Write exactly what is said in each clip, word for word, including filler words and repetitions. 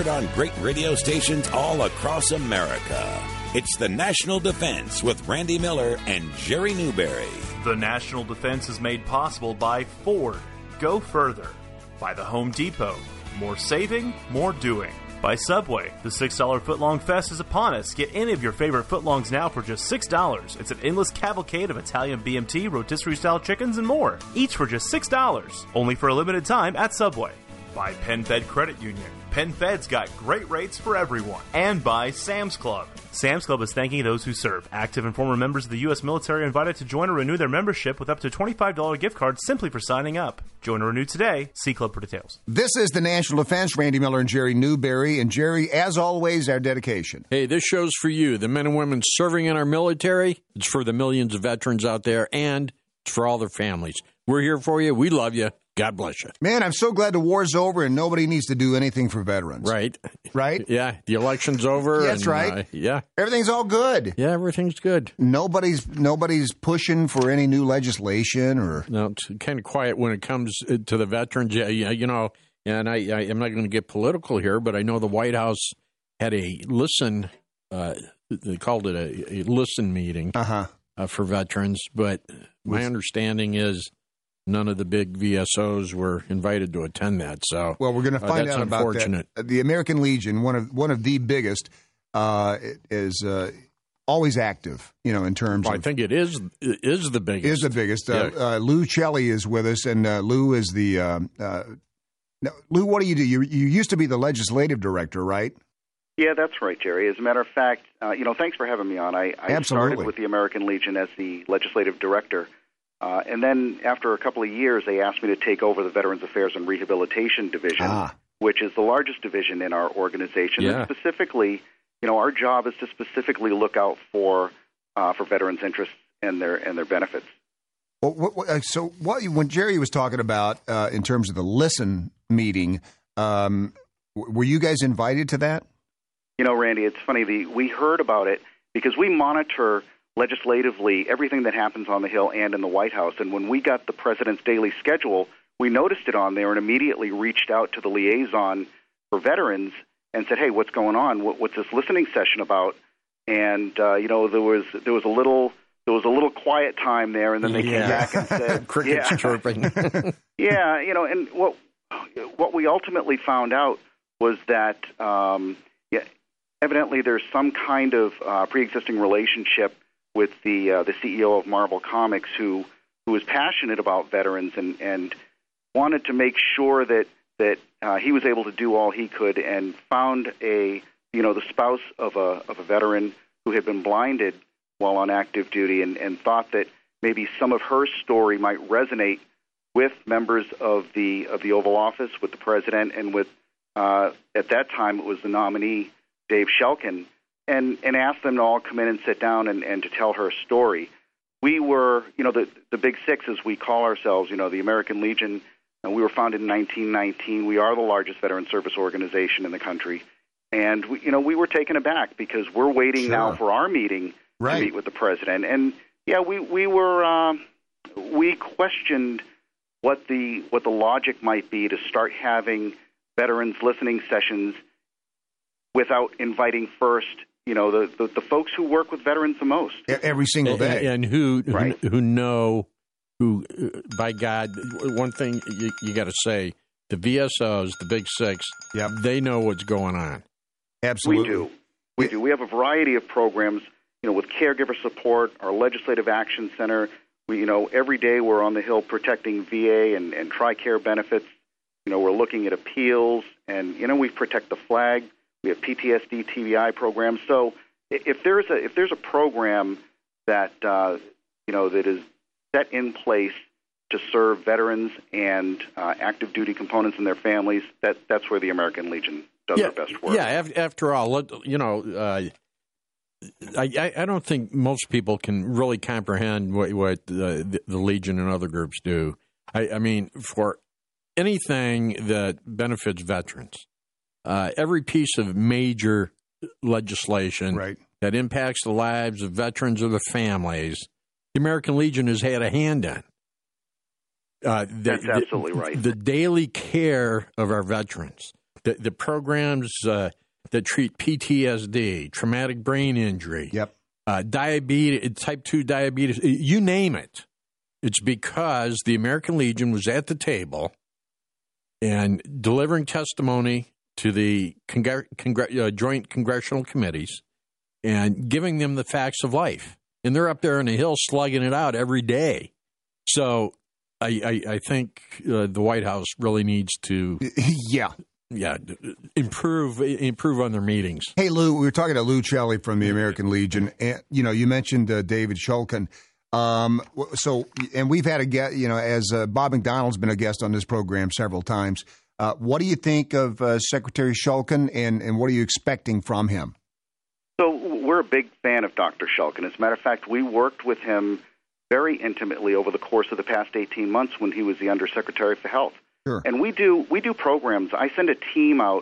heard on great radio stations all across America. It's the National Defense with Randy Miller and Jerry Newberry. The National Defense is made possible by Ford, Go Further. By the Home Depot, more saving, more doing. By Subway, the six dollar Footlong Fest is upon us. Get any of your favorite Footlongs now for just six dollars. It's an endless cavalcade of Italian B M T, rotisserie-style chickens, and more. Each for just six dollars. Only for a limited time at Subway. By PenFed Credit Union. PenFed's got great rates for everyone. And by Sam's Club. Sam's Club is thanking those who serve. Active and former members of the U S military are invited to join or renew their membership with up to twenty-five dollars gift cards simply for signing up. Join or renew today. See Club for details. This is the National Defense. Randy Miller and Jerry Newberry. And Jerry, as always, our dedication. Hey, this show's for you, the men and women serving in our military. It's for the millions of veterans out there, and it's for all their families. We're here for you. We love you. God bless you. Man, I'm so glad the war's over and nobody needs to do anything for veterans. Right. Right? Yeah, the election's over. That's and, right. Uh, yeah. Everything's all good. Yeah, everything's good. Nobody's nobody's pushing for any new legislation or... No, it's kind of quiet when it comes to the veterans. Yeah, yeah, you know, and I, I, I'm not going to get political here, but I know the White House had a listen, uh, they called it a, a listen meeting uh-huh. uh, for veterans, but my understanding is none of the big V S Os were invited to attend that. So, well, we're going to find uh, out about that. The American Legion, one of one of the biggest, uh, is uh, always active. You know, in terms. Well, of... I think it is it is the biggest. Is the biggest. Yeah. Uh, uh, Lou Celli is with us, and uh, Lou is the. Um, uh, now, Lou, what do you do? You you used to be the legislative director, right? Yeah, that's right, Jerry. As a matter of fact, uh, you know, thanks for having me on. I, I Absolutely. started with the American Legion as the legislative director. Uh, and then after a couple of years, they asked me to take over the Veterans Affairs and Rehabilitation Division, ah. which is the largest division in our organization. Yeah. And specifically, you know, our job is to specifically look out for uh, for veterans' interests and their and their benefits. Well, what, what, so what when Jerry was talking about uh, in terms of the listen meeting, um, were you guys invited to that? You know, Randy, it's funny. The, we heard about it because we monitor legislatively everything that happens on the Hill and in the White House. And when we got the president's daily schedule, we noticed it on there and immediately reached out to the liaison for veterans and said, "Hey, what's going on? What, what's this listening session about?" And uh, you know, there was there was a little there was a little quiet time there, and then they yeah. came back and said, "Crickets yeah. chirping." Yeah, you know, and what what we ultimately found out was that um, yeah, evidently there's some kind of uh, pre-existing relationship with the uh, the C E O of Marvel Comics, who who was passionate about veterans and, and wanted to make sure that that uh, he was able to do all he could, and found a you know the spouse of a of a veteran who had been blinded while on active duty, and, and thought that maybe some of her story might resonate with members of the of the Oval Office, with the president, and with uh, at that time it was the nominee Dave Shelkin. And, and asked them to all come in and sit down and, and to tell her story. We were, you know, the the Big Six, as we call ourselves, you know, the American Legion. And we were founded in nineteen nineteen. We are the largest veteran service organization in the country. And, we, you know, we were taken aback because we're waiting Sure. now for our meeting right. to meet with the president. And, yeah, we, we were, um, we questioned what the what the logic might be to start having veterans listening sessions without inviting first You know, the, the, the folks who work with veterans the most. Every single day. And, and who, right. who who know, who, uh, by God, one thing you, you got to say, the V S Os, the Big Six, yep. they know what's going on. Absolutely. We do. We yeah. do. We have a variety of programs, you know, with caregiver support, our Legislative Action Center. We, you know, every day we're on the Hill protecting V A and, and TRICARE benefits. You know, we're looking at appeals, and, you know, we protect the flag. We have P T S D, T B I programs. So if there's a if there's a program that uh, you know that is set in place to serve veterans and uh, active duty components and their families, that that's where the American Legion does yeah, their best work. Yeah. After all, you know, uh, I I don't think most people can really comprehend what what uh, the, the Legion and other groups do. I, I mean, for anything that benefits veterans. Uh, every piece of major legislation right. that impacts the lives of veterans or their families, the American Legion has had a hand in. Uh, the, That's absolutely the, right. The daily care of our veterans, the, the programs uh, that treat P T S D, traumatic brain injury, Yep. uh, diabetes, type two diabetes, you name it. It's because the American Legion was at the table and delivering testimony to the congr- congr- uh, joint congressional committees and giving them the facts of life. And they're up there on the Hill slugging it out every day. So I, I, I think uh, the White House really needs to yeah. yeah, improve improve on their meetings. Hey, Lou, we were talking to Lou Celli from the American Legion. And, you know, you mentioned uh, David Shulkin. Um, so, and we've had a guest, you know, as uh, Bob McDonald's been a guest on this program several times. Uh, what do you think of uh, Secretary Shulkin, and, and what are you expecting from him? So we're a big fan of Doctor Shulkin. As a matter of fact, we worked with him very intimately over the course of the past eighteen months when he was the Undersecretary for Health. Sure. And we do we do programs. I send a team out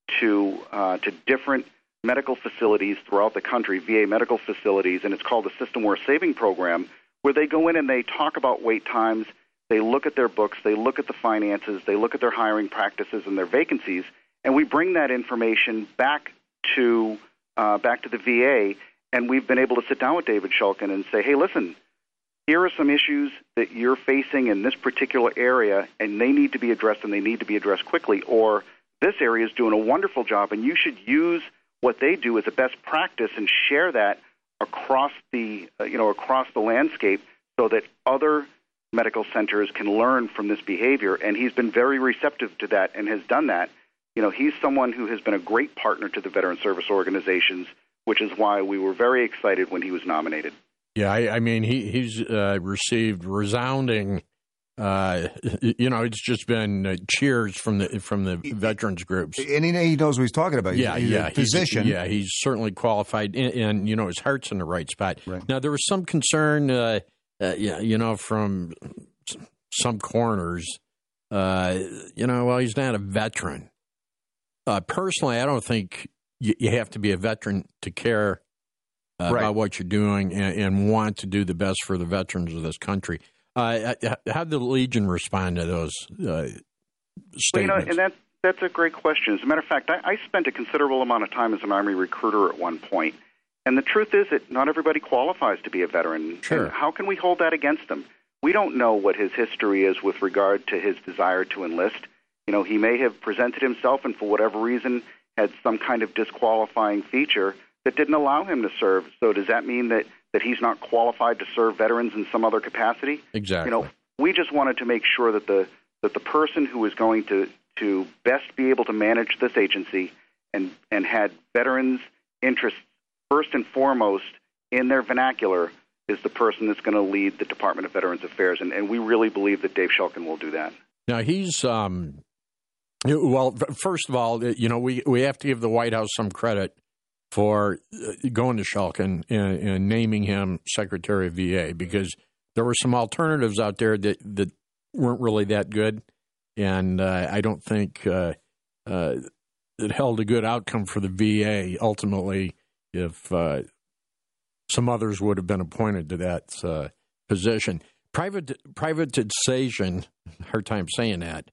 to uh, to different medical facilities throughout the country, V A medical facilities, and it's called the System Worth Saving Program, where they go in and they talk about wait times, they look at their books, they look at the finances, they look at their hiring practices and their vacancies, and we bring that information back to uh, back to the V A, and we've been able to sit down with David Shulkin and say, hey, listen, here are some issues that you're facing in this particular area, and they need to be addressed, and they need to be addressed quickly, or this area is doing a wonderful job, and you should use what they do as a best practice and share that across the uh, you know across the landscape so that other medical centers can learn from this behavior. And he's been very receptive to that and has done that. You know, he's someone who has been a great partner to the veteran service organizations, which is why we were very excited when he was nominated. Yeah, I, I mean, he he's uh, received resounding. Uh, you know, it's just been uh, cheers from the from the veterans groups, and he, he knows what he's talking about. He's, yeah, he's yeah, a physician. He's, yeah, he's certainly qualified, and, and you know, his heart's in the right spot. Right. Now, there was some concern, uh, uh, yeah, you know, from some corners. Uh, you know, well, he's not a veteran. Uh, personally, I don't think you, you have to be a veteran to care uh, right. about what you're doing and, and want to do the best for the veterans of this country. Uh, how did the Legion respond to those uh, statements? Well, you know, and that, that's a great question. As a matter of fact, I, I spent a considerable amount of time as an Army recruiter at one point, and the truth is that not everybody qualifies to be a veteran. Sure. And how can we hold that against him? We don't know what his history is with regard to his desire to enlist. You know, he may have presented himself and for whatever reason had some kind of disqualifying feature that didn't allow him to serve. So does that mean that that he's not qualified to serve veterans in some other capacity? Exactly. You know, we just wanted to make sure that the that the person who is going to, to best be able to manage this agency and, and had veterans' interests first and foremost in their vernacular is the person that's going to lead the Department of Veterans Affairs. And, and we really believe that Dave Shulkin will do that. Now, he's, um, well, first of all, you know, we, we have to give the White House some credit for going to Shulkin and, and naming him Secretary of V A, because there were some alternatives out there that, that weren't really that good, and uh, I don't think uh, uh, it held a good outcome for the V A ultimately if uh, some others would have been appointed to that uh, position. Private privatization, hard time saying that,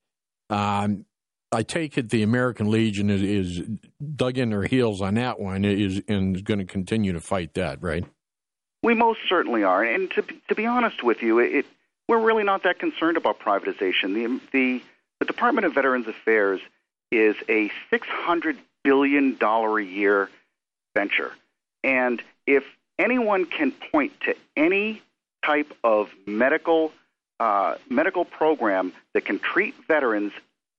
um, I take it the American Legion is, is dug in their heels on that one is, and is going to continue to fight that, right? We most certainly are. And to, to be honest with you, it, we're really not that concerned about privatization. The, the, the Department of Veterans Affairs is a six hundred billion dollars a year venture. And if anyone can point to any type of medical uh, medical program that can treat veterans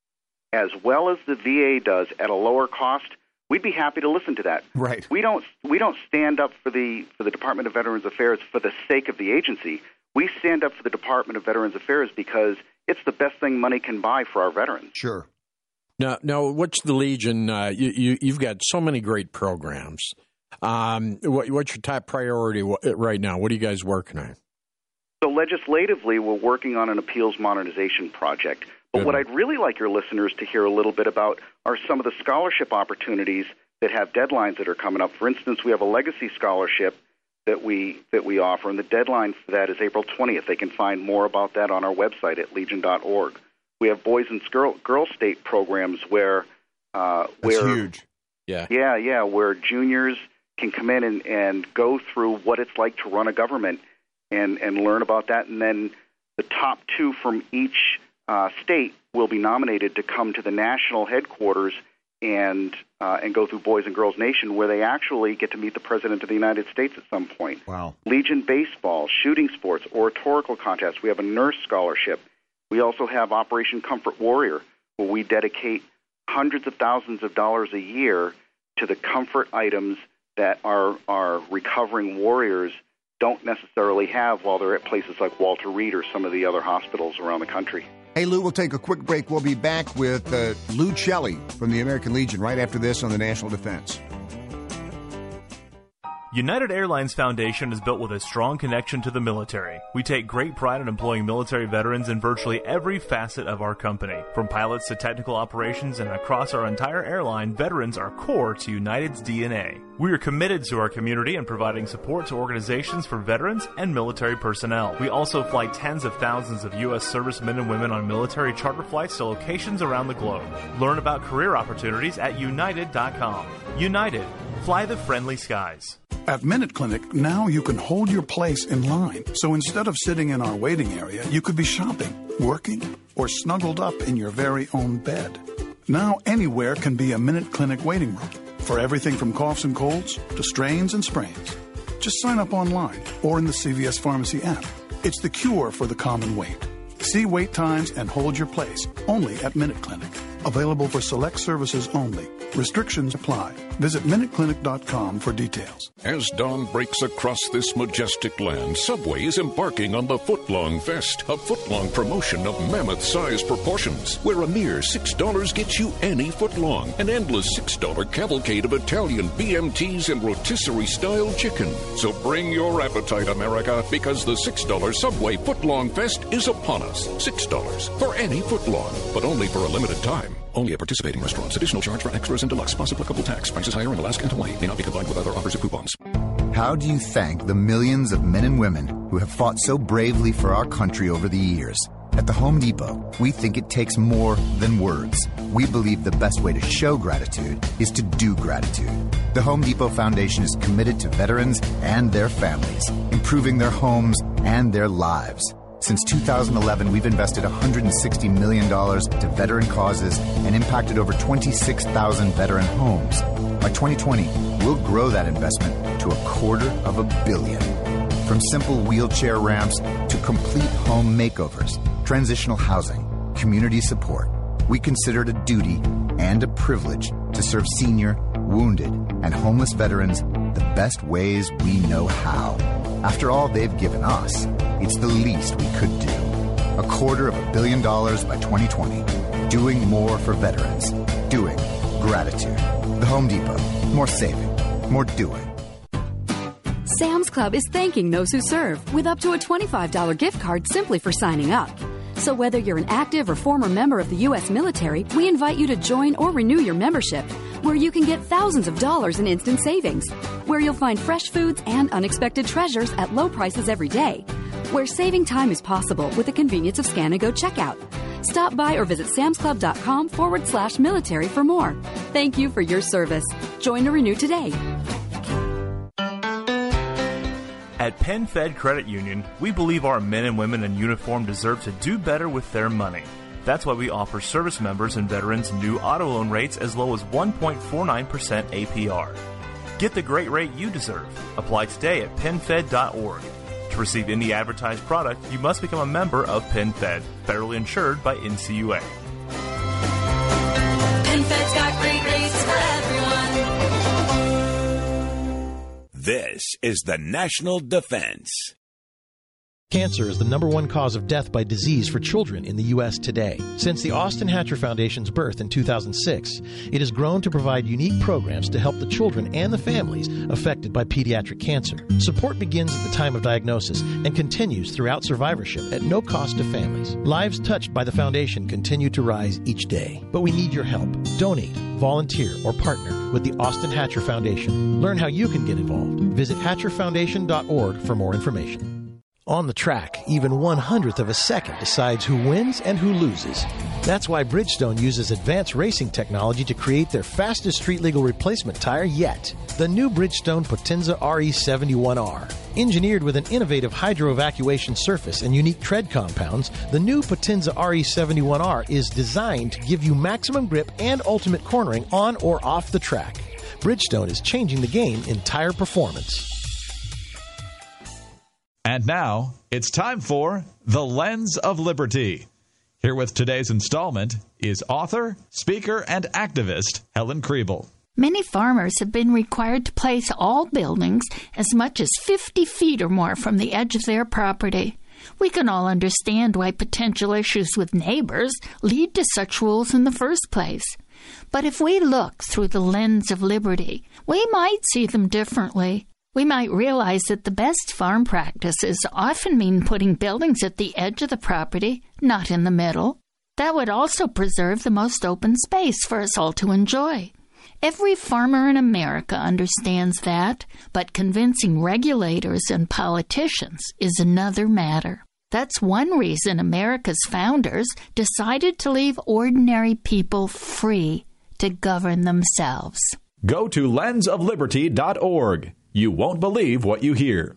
as well as the V A does at a lower cost, we'd be happy to listen to that. Right. We don't we don't stand up for the for the Department of Veterans Affairs for the sake of the agency. We stand up for the Department of Veterans Affairs because it's the best thing money can buy for our veterans. Sure. Now, now what's the Legion? Uh, you, you, you've got so many great programs. Um, what, what's your top priority right now? What are you guys working on? So legislatively, we're working on an appeals modernization project. But what I'd really like your listeners to hear a little bit about are some of the scholarship opportunities that have deadlines that are coming up. For instance, we have a legacy scholarship that we that we offer, and the deadline for that is April twentieth. They can find more about that on our website at legion dot org. We have boys and girl, girl state programs where uh, That's where huge. Yeah. yeah, yeah, where juniors can come in and, and go through what it's like to run a government and, and learn about that. And then the top two from each uh, state will be nominated to come to the national headquarters and uh, and go through Boys and Girls Nation, where they actually get to meet the President of the United States at some point. Wow. Legion Baseball, shooting sports, oratorical contests. We have a nurse scholarship. We also have Operation Comfort Warrior, where we dedicate hundreds of thousands of dollars a year to the comfort items that our, our recovering warriors don't necessarily have while they're at places like Walter Reed or some of the other hospitals around the country. Hey, Lou, we'll take a quick break. We'll be back with uh, Lou Celli from the American Legion right after this on the National Defense. United Airlines Foundation is built with a strong connection to the military. We take great pride in employing military veterans in virtually every facet of our company. From pilots to technical operations and across our entire airline, veterans are core to United's D N A. We are committed to our community and providing support to organizations for veterans and military personnel. We also fly tens of thousands of U S servicemen and women on military charter flights to locations around the globe. Learn about career opportunities at united dot com. United. Fly the friendly skies. At Minute Clinic, now you can hold your place in line. So instead of sitting in our waiting area, you could be shopping, working, or snuggled up in your very own bed. Now anywhere can be a Minute Clinic waiting room for everything from coughs and colds to strains and sprains. Just sign up online or in the C V S Pharmacy app. It's the cure for the common wait. See wait times and hold your place only at Minute Clinic. Available for select services only. Restrictions apply. Visit minute clinic dot com for details. As dawn breaks across this majestic land, Subway is embarking on the Footlong Fest, a footlong promotion of mammoth-sized proportions, where a mere six dollars gets you any footlong, an endless six dollars cavalcade of Italian B M Ts and rotisserie-style chicken. So bring your appetite, America, because the six dollars Subway Footlong Fest is upon us. six dollars for any footlong, but only for a limited time. Only at participating restaurants. Additional charge for extras and deluxe plus applicable tax. Prices higher in Alaska and Hawaii. May not be combined with other offers or coupons. How do you thank the millions of men and women who have fought so bravely for our country over the years? At the Home Depot, we think it takes more than words. We believe the best way to show gratitude is to do gratitude. The Home Depot Foundation is committed to veterans and their families, improving their homes and their lives. Since two thousand eleven, we've invested one hundred sixty million dollars to veteran causes and impacted over twenty-six thousand veteran homes. By twenty twenty, we'll grow that investment to a quarter of a billion. From simple wheelchair ramps to complete home makeovers, transitional housing, community support, we consider it a duty and a privilege to serve senior, wounded, and homeless veterans the best ways we know how. After all they've given us, it's the least we could do. A quarter of a billion dollars by twenty twenty. Doing more for veterans. Doing gratitude. The Home Depot. More saving. More doing. Sam's Club is thanking those who serve with up to a twenty-five dollars gift card simply for signing up. So whether you're an active or former member of the U S military, we invite you to join or renew your membership, where you can get thousands of dollars in instant savings, where you'll find fresh foods and unexpected treasures at low prices every day, where saving time is possible with the convenience of scan and go checkout. Stop by or visit samsclub.com forward slash military for more. Thank you for your service. Join or renew today. At PenFed Credit Union, we believe our men and women in uniform deserve to do better with their money. That's why we offer service members and veterans new auto loan rates as low as one point four nine percent A P R. Get the great rate you deserve. Apply today at penfed dot org. To receive any advertised product, you must become a member of PenFed, federally insured by N C U A. PenFed's got great rates for everyone. This is the National Defense. Cancer is the number one cause of death by disease for children in the U S today. Since the Austin Hatcher Foundation's birth in two thousand six, it has grown to provide unique programs to help the children and the families affected by pediatric cancer. Support begins at the time of diagnosis and continues throughout survivorship at no cost to families. Lives touched by the foundation continue to rise each day, but we need your help. Donate, volunteer, or partner with the Austin Hatcher Foundation. Learn how you can get involved. Visit hatcher foundation dot org for more information. On the track, even one hundredth of a second decides who wins and who loses. That's why Bridgestone uses advanced racing technology to create their fastest street-legal replacement tire yet, the new Bridgestone Potenza R E seventy-one R. Engineered with an innovative hydro-evacuation surface and unique tread compounds, the new Potenza R E seventy-one R is designed to give you maximum grip and ultimate cornering on or off the track. Bridgestone is changing the game in tire performance. And now, it's time for The Lens of Liberty. Here with today's installment is author, speaker, and activist Helen Kriebel. Many farmers have been required to place all buildings as much as fifty feet or more from the edge of their property. We can all understand why potential issues with neighbors lead to such rules in the first place. But if we look through the lens of liberty, we might see them differently. We might realize that the best farm practices often mean putting buildings at the edge of the property, not in the middle. That would also preserve the most open space for us all to enjoy. Every farmer in America understands that, but convincing regulators and politicians is another matter. That's one reason America's founders decided to leave ordinary people free to govern themselves. Go to lens of liberty dot org. You won't believe what you hear.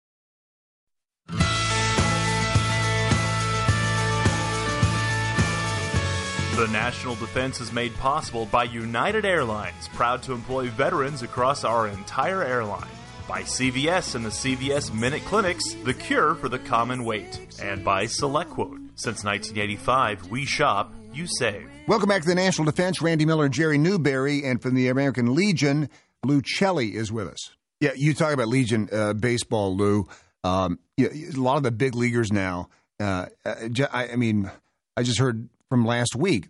The national defense is made possible by United Airlines, proud to employ veterans across our entire airline. By C V S and the C V S Minute Clinics, the cure for the common wait. And by SelectQuote. Since nineteen eighty-five, we shop, you save. Welcome back to the National Defense. Randy Miller and Jerry Newberry. And from the American Legion, Lou Celli is with us. Yeah, you talk about Legion uh, baseball, Lou. Um, yeah, a lot of the big leaguers now. Uh, I, I mean, I just heard from last week,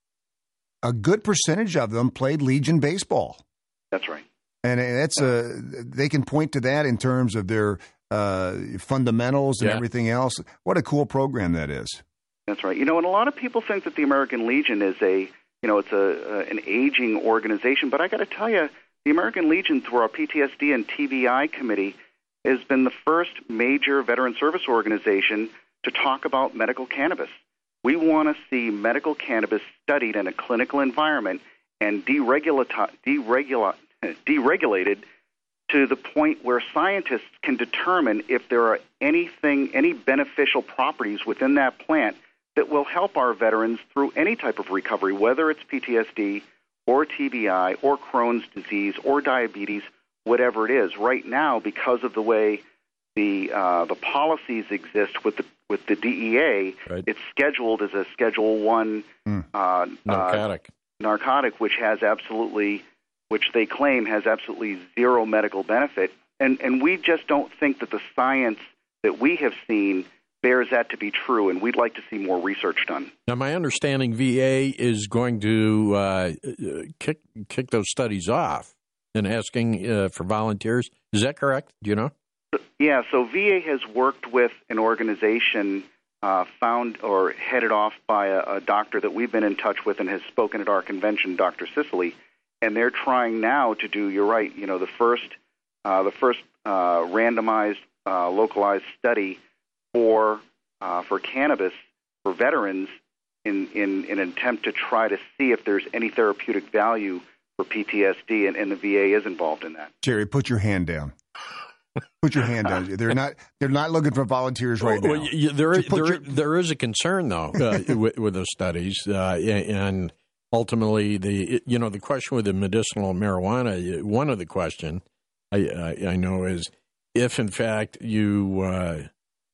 a good percentage of them played Legion baseball. That's right. And that's uh, they can point to that in terms of their uh, fundamentals and yeah. everything else. What a cool program that is. That's right. You know, and a lot of people think that the American Legion is a, you know, it's a, uh, an aging organization. But I got to tell you, the American Legion, through our P T S D and T B I committee, has been the first major veteran service organization to talk about medical cannabis. We want to see medical cannabis studied in a clinical environment and deregulata- deregula- deregulated to the point where scientists can determine if there are anything, any beneficial properties within that plant that will help our veterans through any type of recovery, whether it's P T S D or T B I or Crohn's disease or diabetes, whatever it is. Right now, because of the way the uh, the policies exist with the with the D E A, right. It's scheduled as a Schedule One mm. uh, narcotic. Uh, narcotic, which has absolutely, which they claim has absolutely zero medical benefit, and and we just don't think that the science that we have seen bears that to be true, and we'd like to see more research done. Now, my understanding, V A is going to uh, kick kick those studies off and asking uh, for volunteers. Is that correct? Do you know? Yeah, so V A has worked with an organization uh, found or headed off by a, a doctor that we've been in touch with and has spoken at our convention, Doctor Sicily, and they're trying now to do, you're right, you know, the first, uh, the first uh, randomized, uh, localized study for uh, for cannabis for veterans in, in, in an attempt to try to see if there's any therapeutic value for P T S D, and, and the V A is involved in that. Jerry, put your hand down. Put your hand down. They're not. They're not looking for volunteers right well, now. You, there, there, your... there is a concern though uh, with, with those studies, uh, and ultimately, the you know the question with the medicinal marijuana. One of the question I, I, I know is if in fact you uh,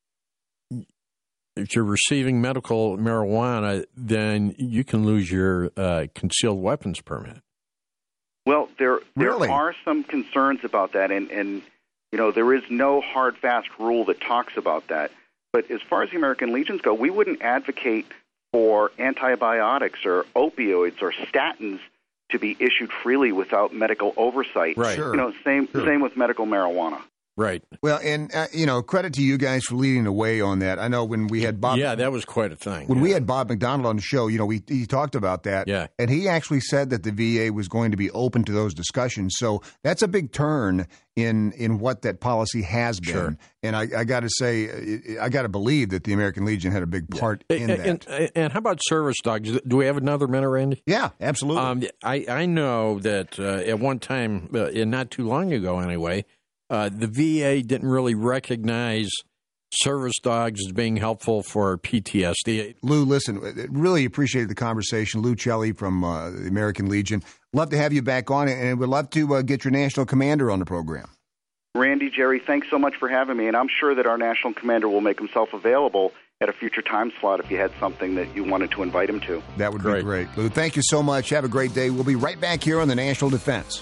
if you're receiving medical marijuana, then you can lose your uh, concealed weapons permit. Well, there there really? are some concerns about that, and, and you know there is no hard, fast rule that talks about that. But as far as the American Legions go, we wouldn't advocate for antibiotics or opioids or statins to be issued freely without medical oversight. Right. Sure. You know, same Sure. same with medical marijuana. Right. Well, and, uh, you know, credit to you guys for leading the way on that. I know when we had Bob. Yeah, that was quite a thing. When yeah. we had Bob McDonald on the show, you know, we he talked about that. Yeah. And he actually said that the V A was going to be open to those discussions. So that's a big turn in in what that policy has been. Sure. And I, I got to say, I got to believe that the American Legion had a big part yeah. in and, that. And, and how about service dogs? Do we have another minute, Randy? Yeah, absolutely. Um, I, I know that uh, at one time, uh, and not too long ago anyway, uh, the V A didn't really recognize service dogs as being helpful for P T S D. Lou, listen, really appreciated the conversation. Lou Celli from uh, the American Legion. Love to have you back on, and we'd love to uh, get your national commander on the program. Randy, Jerry, thanks so much for having me, and I'm sure that our national commander will make himself available at a future time slot if you had something that you wanted to invite him to. That would great. be great. Lou, thank you so much. Have a great day. We'll be right back here on the National Defense.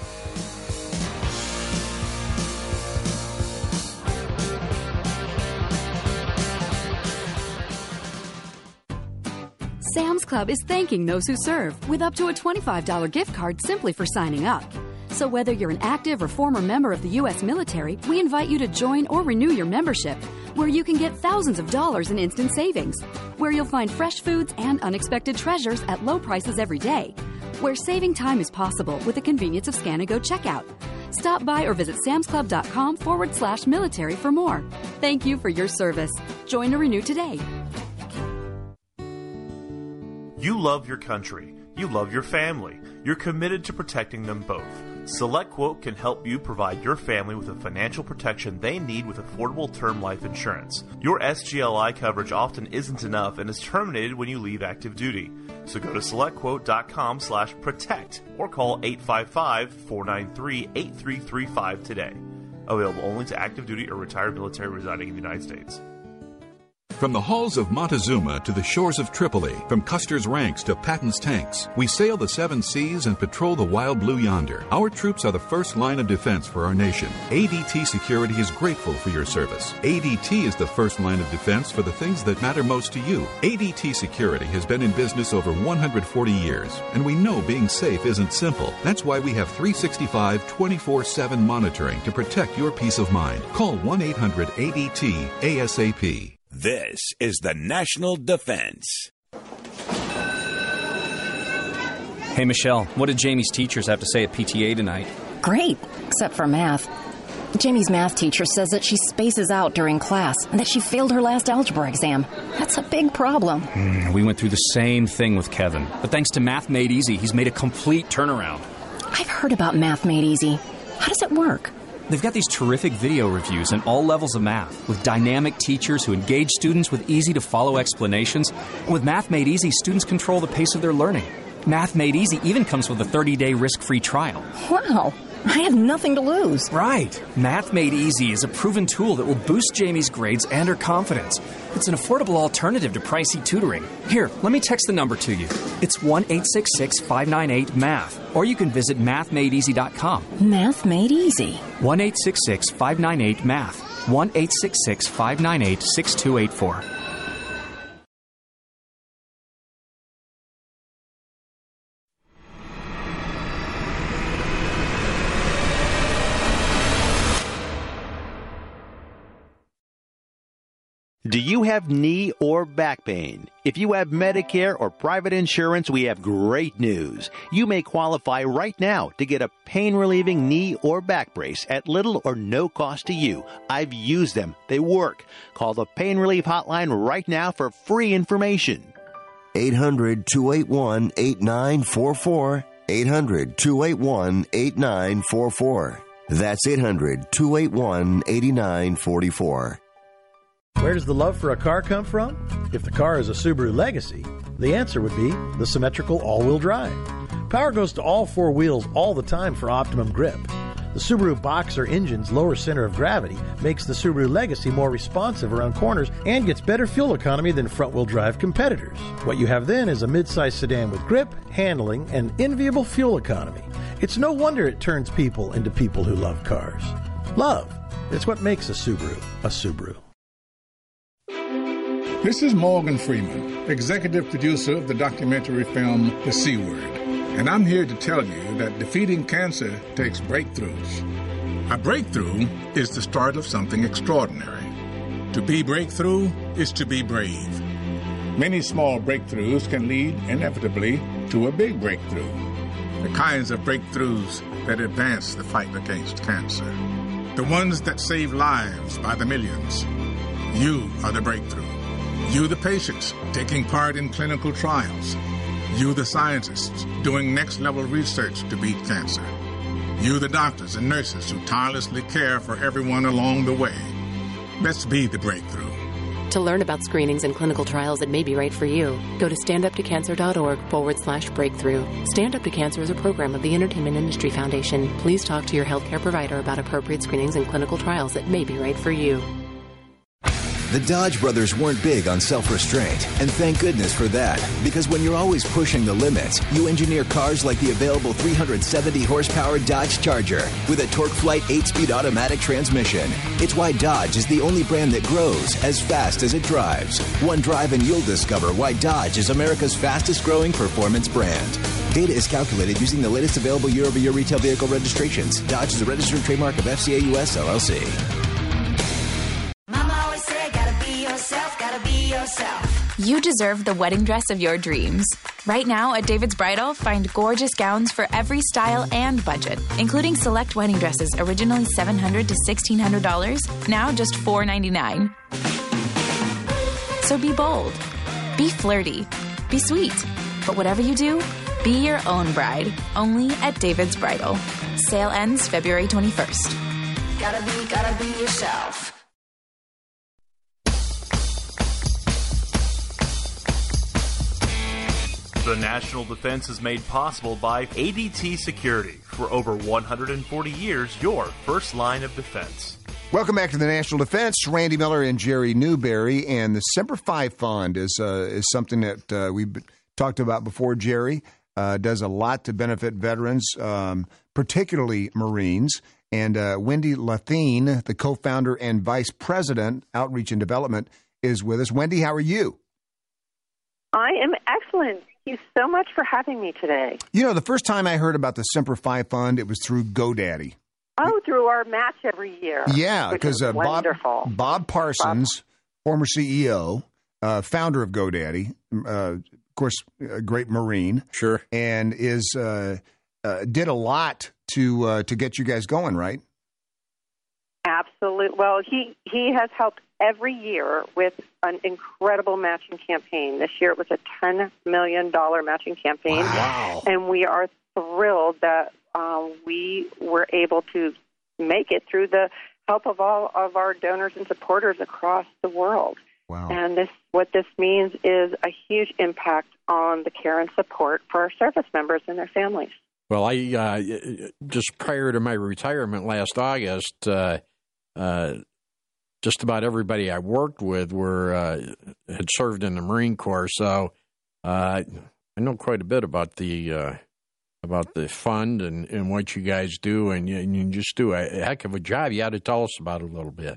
Sam's Club is thanking those who serve with up to a twenty-five dollars gift card simply for signing up. So whether you're an active or former member of the U S military, we invite you to join or renew your membership, where you can get thousands of dollars in instant savings, where you'll find fresh foods and unexpected treasures at low prices every day, where saving time is possible with the convenience of Scan and Go checkout. Stop by or visit samsclub.com forward slash military for more. Thank you for your service. Join or renew today. You love your country. You love your family. You're committed to protecting them both. SelectQuote can help you provide your family with the financial protection they need with affordable term life insurance. Your S G L I coverage often isn't enough and is terminated when you leave active duty. So go to selectquote.com slash protect or call eight five five, four nine three, eight three three five today. Available only to active duty or retired military residing in the United States. From the halls of Montezuma to the shores of Tripoli, from Custer's Ranks to Patton's Tanks, we sail the seven seas and patrol the wild blue yonder. Our troops are the first line of defense for our nation. A D T Security is grateful for your service. A D T is the first line of defense for the things that matter most to you. A D T Security has been in business over one hundred forty years, and we know being safe isn't simple. That's why we have three sixty-five, twenty-four seven monitoring to protect your peace of mind. Call one eight hundred A D T ASAP. This is the National Defense. Hey, Michelle, what did Jamie's teachers have to say at P T A tonight? Great, except for math. Jamie's math teacher says that she spaces out during class and that she failed her last algebra exam. That's a big problem. Mm, we went through the same thing with Kevin. But thanks to Math Made Easy, he's made a complete turnaround. I've heard about Math Made Easy. How does it work? They've got these terrific video reviews in all levels of math, with dynamic teachers who engage students with easy-to-follow explanations. And with Math Made Easy, students control the pace of their learning. Math Made Easy even comes with a thirty-day risk-free trial. Wow, I have nothing to lose. Right. Math Made Easy is a proven tool that will boost Jamie's grades and her confidence. It's an affordable alternative to pricey tutoring. Here, let me text the number to you. It's one eight six six, five nine eight, MATH, or you can visit math made easy dot com. Math Made Easy. one eight six six, five nine eight, MATH. one eight six six, five nine eight, six two eight four. Do you have knee or back pain? If you have Medicare or private insurance, we have great news. You may qualify right now to get a pain-relieving knee or back brace at little or no cost to you. I've used them. They work. Call the Pain Relief Hotline right now for free information. eight hundred, two eight one, eight nine four four. eight hundred, two eight one, eight nine four four. That's eight hundred, two eight one, eight nine four four. Where does the love for a car come from? If the car is a Subaru Legacy, the answer would be the symmetrical all-wheel drive. Power goes to all four wheels all the time for optimum grip. The Subaru Boxer engine's lower center of gravity makes the Subaru Legacy more responsive around corners and gets better fuel economy than front-wheel drive competitors. What you have then is a mid-size sedan with grip, handling, and enviable fuel economy. It's no wonder it turns people into people who love cars. Love. It's what makes a Subaru a Subaru. This is Morgan Freeman, executive producer of the documentary film The C Word, and I'm here to tell you that defeating cancer takes breakthroughs. A breakthrough is the start of something extraordinary. To be breakthrough is to be brave. Many small breakthroughs can lead inevitably to a big breakthrough. The kinds of breakthroughs that advance the fight against cancer. The ones that save lives by the millions. You are the breakthrough. You, the patients, taking part in clinical trials. You, the scientists, doing next-level research to beat cancer. You, the doctors and nurses who tirelessly care for everyone along the way. Let's be the breakthrough. To learn about screenings and clinical trials that may be right for you, go to standuptocancer.org forward slash breakthrough. Stand Up to Cancer is a program of the Entertainment Industry Foundation. Please talk to your healthcare provider about appropriate screenings and clinical trials that may be right for you. The Dodge brothers weren't big on self-restraint, and thank goodness for that, because when you're always pushing the limits, you engineer cars like the available three hundred seventy horsepower Dodge Charger with a TorqueFlite eight-speed automatic transmission. It's why Dodge is the only brand that grows as fast as it drives. One drive and you'll discover why Dodge is America's fastest-growing performance brand. Data is calculated using the latest available year-over-year retail vehicle registrations. Dodge is a registered trademark of F C A U S L L C. You deserve the wedding dress of your dreams. Right now at David's Bridal, find gorgeous gowns for every style and budget, including select wedding dresses originally seven hundred dollars to sixteen hundred dollars, now just four ninety-nine. So be bold, be flirty, be sweet, but whatever you do, be your own bride, only at David's Bridal. Sale ends February twenty-first. Gotta be, gotta be yourself. The national defense is made possible by A D T Security. For over one hundred forty years, your first line of defense. Welcome back to the National Defense. Randy Miller and Jerry Newberry. And the Semper Fi Fund is uh, is something that uh, we've talked about before. Jerry uh, does a lot to benefit veterans, um, particularly Marines. And uh, Wendy Lathine, the co-founder and vice president, Outreach and Development, is with us. Wendy, how are you? I am excellent. Thank you so much for having me today. You know, the first time I heard about the Semper Fi Fund, it was through GoDaddy. Oh, through our match every year. Yeah, because uh, Bob, Bob Parsons, Bob. former C E O, uh, founder of GoDaddy, uh, of course, a great Marine. Sure. And is uh, uh, did a lot to uh, to get you guys going, right? Absolutely. Well, he, he has helped every year with an incredible matching campaign. This year it was a ten million dollars matching campaign. Wow. And we are thrilled that uh, we were able to make it through the help of all of our donors and supporters across the world. Wow. And this, what this means is a huge impact on the care and support for our service members and their families. Well, I uh, just prior to my retirement last August, uh, uh, just about everybody I worked with were uh, had served in the Marine Corps, so uh, I know quite a bit about the uh, about the fund and, and what you guys do, and you, and you just do a heck of a job. You ought to tell us about it a little bit.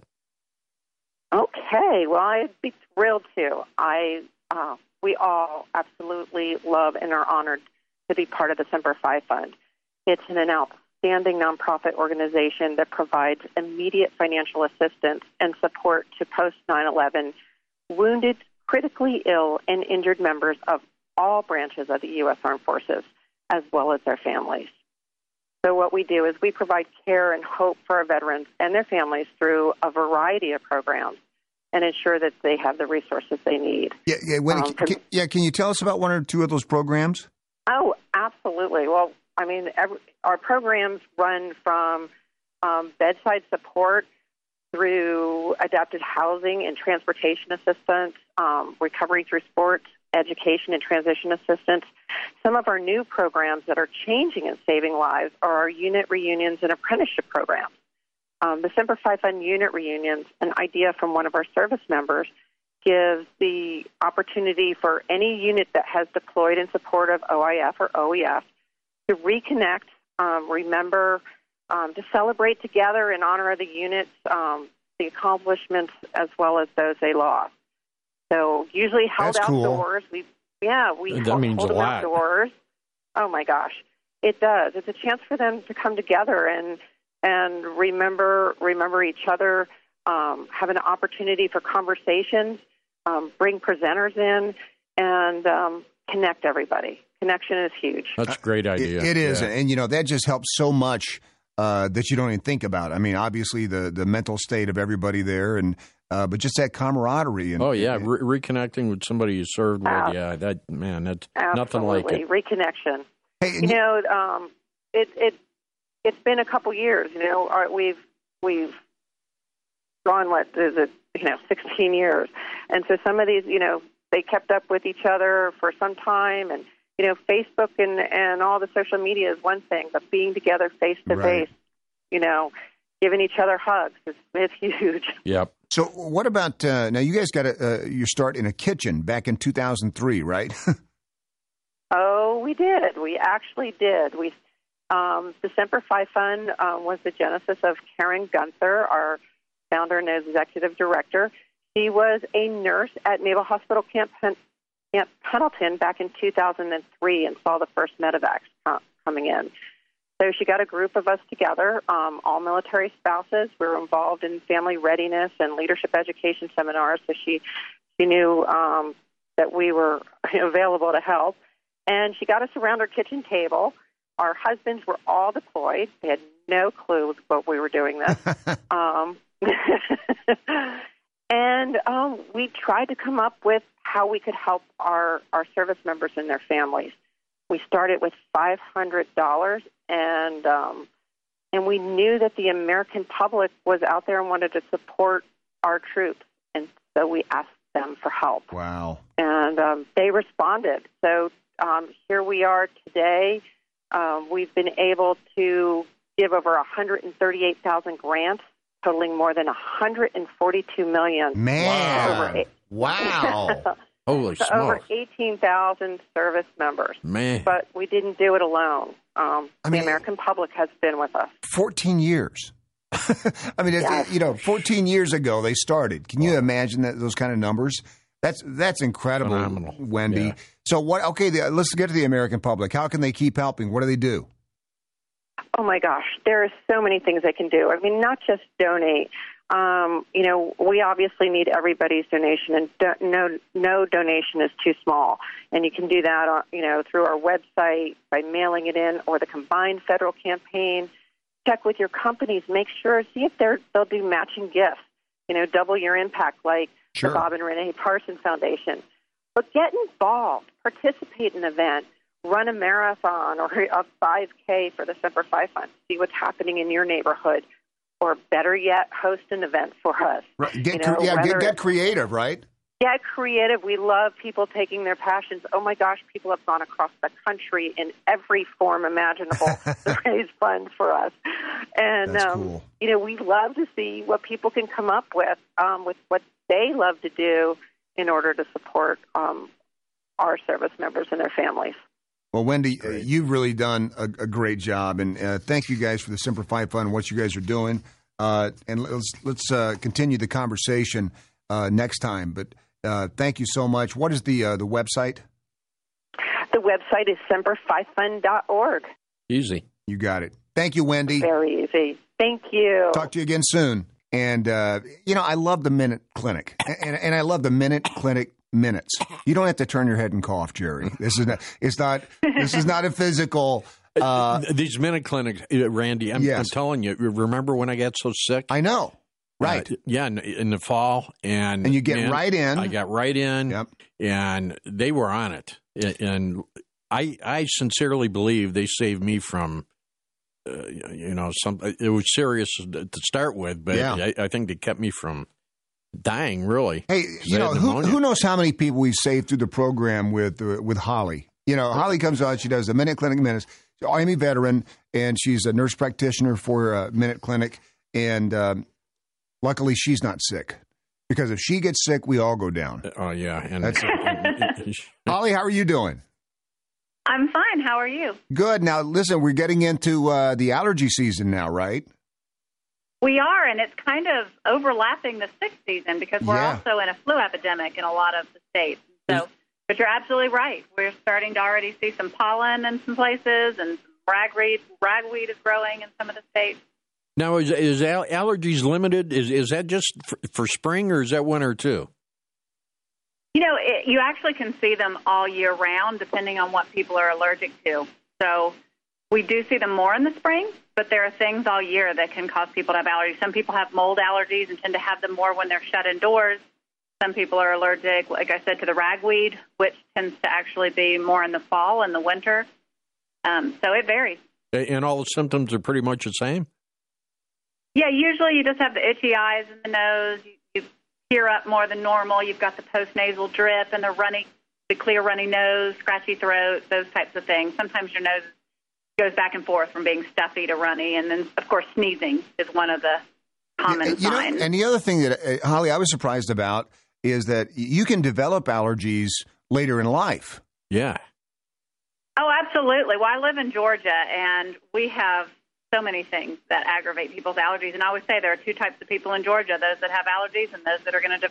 Okay, well, I'd be thrilled to. I uh, we all absolutely love and are honored to be part of the Semper Fi Fund. It's an outstanding nonprofit organization that provides immediate financial assistance and support to post nine eleven wounded, critically ill, and injured members of all branches of the U S Armed Forces, as well as their families. So what we do is we provide care and hope for our veterans and their families through a variety of programs and ensure that they have the resources they need. Yeah, yeah, Wendy, Um, can, yeah, can you tell us about one or two of those programs? Oh, absolutely. Well, I mean, every, our programs run from um, bedside support through adapted housing and transportation assistance, um, recovery through sports, education and transition assistance. Some of our new programs that are changing and saving lives are our unit reunions and apprenticeship programs. Um, the Semper Fi Fund unit reunions, an idea from one of our service members, gives the opportunity for any unit that has deployed in support of O I F or O E F to reconnect, um, remember, um, to celebrate together in honor of the units, um, the accomplishments, as well as those they lost. So usually held That's cool. outdoors. We yeah we That hold, means hold a them lot. outdoors. Oh my gosh, it does. It's a chance for them to come together and and remember remember each other, um, have an opportunity for conversations, um, bring presenters in, and um, connect everybody. Connection is huge. That's a great idea. It, it is. Yeah. And, you know, that just helps so much uh, that you don't even think about. I mean, obviously, the, the mental state of everybody there, and uh, but just that camaraderie. And, oh, yeah. Re- reconnecting with somebody you served with. Uh, yeah, that, man, that's Absolutely. nothing like it. Reconnection. Hey, you know, um, it, it, it's been a couple years. You know, our, we've, we've gone, what is it, you know, sixteen years. And so some of these, you know, they kept up with each other for some time, and you know, Facebook and, and all the social media is one thing, but being together face to face, you know, giving each other hugs is, is huge. Yep. So what about uh, now? You guys got a, uh, your start in a kitchen back in two thousand three, right? Oh, we did. We actually did. We um, the Semper Fi Fund uh, was the genesis of Karen Gunther, our founder and executive director. She was a nurse at Naval Hospital Camp Pen- Camp Pendleton back in two thousand three and saw the first medevacs com- coming in. So she got a group of us together, um, all military spouses. We were involved in family readiness and leadership education seminars, so she she knew um, that we were available to help. And she got us around her kitchen table. Our husbands were all deployed. They had no clue what we were doing this. um, and um, we tried to come up with how we could help our, our service members and their families. We started with five hundred dollars, and um, and we knew that the American public was out there and wanted to support our troops, and so we asked them for help. Wow. And um, they responded. So um, here we are today. Um, we've been able to give over one hundred thirty-eight thousand grants, totaling more than one hundred forty-two million dollars. Man. Over eight- Wow. Holy to smokes. over eighteen thousand service members. Man. But we didn't do it alone. Um, I mean, the American public has been with us. fourteen years. I mean, it's, Yes. you know, fourteen years ago they started. Can you imagine that those kind of numbers? That's that's incredible, Phenomenal. Wendy. Yeah. So what? Okay, the, let's get to the American public. How can they keep helping? What do they do? Oh, my gosh. There are so many things they can do. I mean, not just donate. Um, you know, we obviously need everybody's donation, and do, no no donation is too small. And you can do that, on, you know, through our website, by mailing it in, or the combined federal campaign. Check with your companies. Make sure, see if they're, they'll do matching gifts. You know, double your impact, like Sure. the Bob and Renee Parsons Foundation. But get involved. Participate in an event. Run a marathon or a five K for the Semper Fi Fund. See what's happening in your neighborhood. Or better yet, host an event for us. Right. Get, You know, yeah, get, whether get it's- creative, right? Get creative. We love people taking their passions. Oh, my gosh, people have gone across the country in every form imaginable to raise funds for us. And, That's um, cool. you know, we love to see what people can come up with, um, with what they love to do in order to support um, our service members and their families. Well, Wendy, uh, you've really done a, a great job, and uh, thank you guys for the Semper Fi Fund and what you guys are doing. Uh, and let's let's uh, continue the conversation uh, next time. But uh, thank you so much. What is the uh, the website? The website is semper fi fund dot org. Easy. You got it. Thank you, Wendy. Very easy. Thank you. Talk to you again soon. And uh, you know, I love the Minute Clinic, and, and I love the Minute Clinic minutes. You don't have to turn your head and cough, Jerry. This is not. It's not. This is not a physical. Uh, These minute clinics, uh, Randy. I'm, Yes. I'm telling you. Remember when I got so sick? I know. Right. Uh, yeah, in, in the fall, and And you get man, right in. I got right in. Yep. And they were on it, and I I sincerely believe they saved me from. Uh, you know, some it was serious to start with, but Yeah. I, I think they kept me from dying. Really. Hey, 'Cause you I know had who, pneumonia. who knows how many people we've saved through the program with uh, with Holly. You know, Holly comes on. She does the Minute Clinic minutes. She's an Army veteran, and she's a nurse practitioner for uh, Minute Clinic. And um, luckily, she's not sick, because if she gets sick, we all go down. Oh yeah, and That's Holly, how are you doing? I'm fine. How are you? Good. Now, listen, we're getting into uh, the allergy season now, right? We are, and it's kind of overlapping the sick season because we're Yeah. also in a flu epidemic in a lot of the states. So, but you're absolutely right. We're starting to already see some pollen in some places, and ragweed, ragweed is growing in some of the states. Now, is, is al- allergies limited? Is is that just for, for spring, or is that winter too? You know, it, you actually can see them all year round, depending on what people are allergic to. So we do see them more in the spring, but there are things all year that can cause people to have allergies. Some people have mold allergies and tend to have them more when they're shut indoors. Some people are allergic, like I said, to the ragweed, which tends to actually be more in the fall and the winter. Um, so it varies. And all the symptoms are pretty much the same? Yeah, usually you just have the itchy eyes and the nose. You, you tear up more than normal. You've got the postnasal drip and the runny, the clear runny nose, scratchy throat, those types of things. Sometimes your nose goes back and forth from being stuffy to runny. And then, of course, sneezing is one of the common you signs. Know, and the other thing that, uh, Holly, I was surprised about is that you can develop allergies later in life. Yeah. Oh, absolutely. Well, I live in Georgia, and we have so many things that aggravate people's allergies. And I always say there are two types of people in Georgia, those that have allergies and those that are going to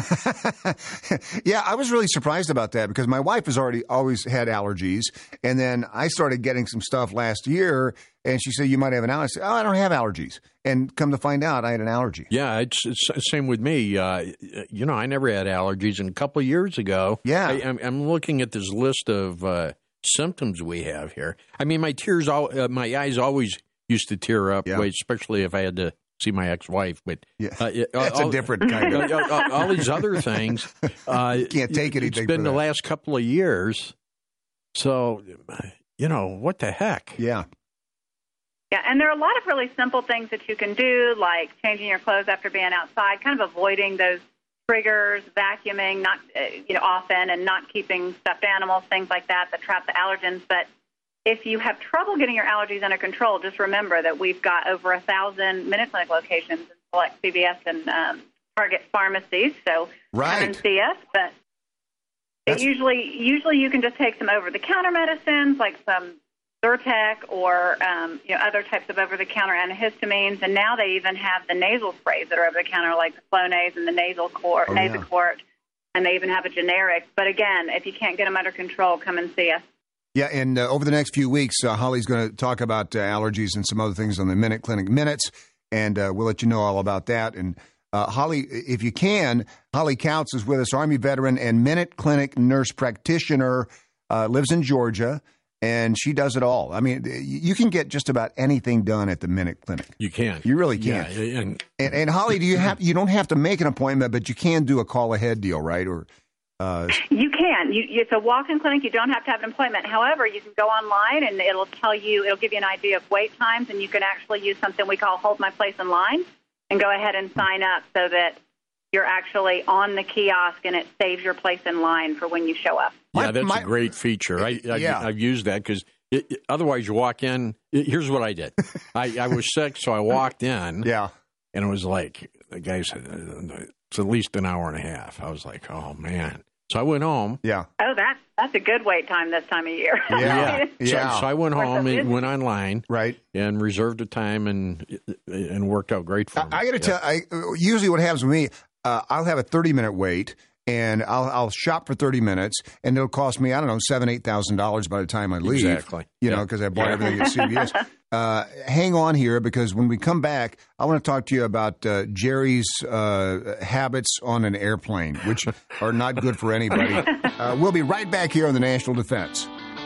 develop them. Yeah, I was really surprised about that because my wife has already always had allergies. And then I started getting some stuff last year, and she said, you might have an allergy. I said, oh, I don't have allergies. And come to find out, I had an allergy. Yeah, it's, it's same with me. Uh, you know, I never had allergies. And a couple of years ago, yeah. I, I'm, I'm looking at this list of uh, symptoms we have here. I mean, my tears, all, uh, my eyes always used to tear up, yeah. especially if I had to see my ex-wife. But yeah. uh, that's all, a different kind of. all, all, all these other things. Uh, you can't take anything. It's been for the that. last couple of years. So, you know, what the heck? Yeah. Yeah, and there are a lot of really simple things that you can do, like changing your clothes after being outside, kind of avoiding those triggers, vacuuming, not uh, you know often, and not keeping stuffed animals, things like that that trap the allergens. But if you have trouble getting your allergies under control, just remember that we've got over a thousand MinuteClinic locations in select C V S and um, Target pharmacies. So right. come and see us. But it usually, usually you can just take some over-the-counter medicines, like some Zyrtec or um, you know other types of over-the-counter antihistamines, and now they even have the nasal sprays that are over-the-counter, like the Flonase and the nasal quart, oh, Nasacort, yeah. and they even have a generic. But again, if you can't get them under control, come and see us. Yeah, and uh, over the next few weeks, uh, Holly's going to talk about uh, allergies and some other things on the MinuteClinic Minutes, and uh, we'll let you know all about that. And uh, Holly, if you can, Holly Kautz is with us, Army veteran and MinuteClinic nurse practitioner, uh, lives in Georgia. And she does it all. I mean, you can get just about anything done at the MinuteClinic. You can. You really can. Yeah, and, and, and Holly, do you have? You don't have to make an appointment, but you can do a call ahead deal, right? Or uh, you can. You, it's a walk-in clinic. You don't have to have an appointment. However, you can go online, and it'll tell you. It'll give you an idea of wait times, and you can actually use something we call Hold My Place in Line, and go ahead and sign up so that you're actually on the kiosk, and it saves your place in line for when you show up. Yeah, that's my, a great feature. I, I, yeah. I've used that because otherwise you walk in. It, here's what I did. I, I was sick, so I walked in. Yeah. And it was like, the guy said, it's at least an hour and a half. I was like, oh, man. So I went home. Yeah. Oh, that's, that's a good wait time this time of year. Yeah. yeah. yeah. So, so I went home and went online. Right. And reserved a time and and worked out great for me. I, I got to yeah. tell I usually what happens with me, uh, I'll have a thirty-minute wait. And I'll, I'll shop for thirty minutes, and it'll cost me, I don't know, seven, eight thousand dollars by the time I leave. Exactly. You yeah. know, because I bought everything at C V S. Uh, hang on here, because when we come back, I want to talk to you about uh, Jerry's uh, habits on an airplane, which are not good for anybody. Uh, we'll be right back here on the National Defense.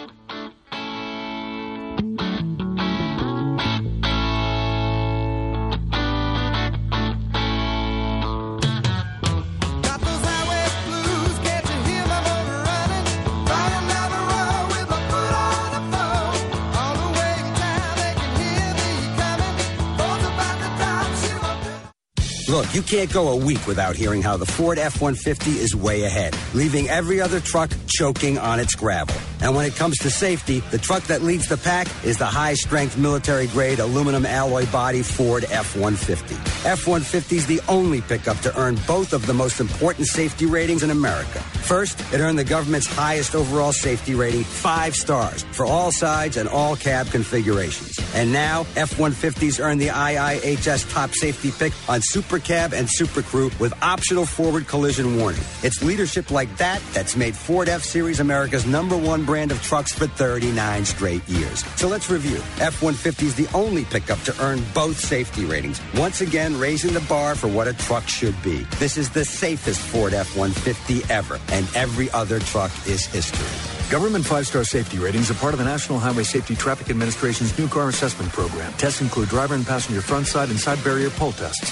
Look, you can't go a week without hearing how the Ford F one fifty is way ahead, leaving every other truck choking on its gravel. And when it comes to safety, the truck that leads the pack is the high-strength military-grade aluminum alloy body Ford F one fifty. F one fifty is the only pickup to earn both of the most important safety ratings in America. First, it earned the government's highest overall safety rating, five stars, for all sides and all cab configurations. And now, F one fifties earn the I I H S top safety pick on Super Cab and Super Crew with optional forward collision warning. It's leadership like that that's made Ford F-Series America's number one brand of trucks for thirty-nine straight years. So let's review. F one fifty is the only pickup to earn both safety ratings, once again raising the bar for what a truck should be. This is the safest Ford F one fifty ever, and every other truck is history. Government five-star safety ratings are part of the National Highway Safety Traffic Administration's new car assessment program. Tests include driver and passenger front side and side barrier pull tests.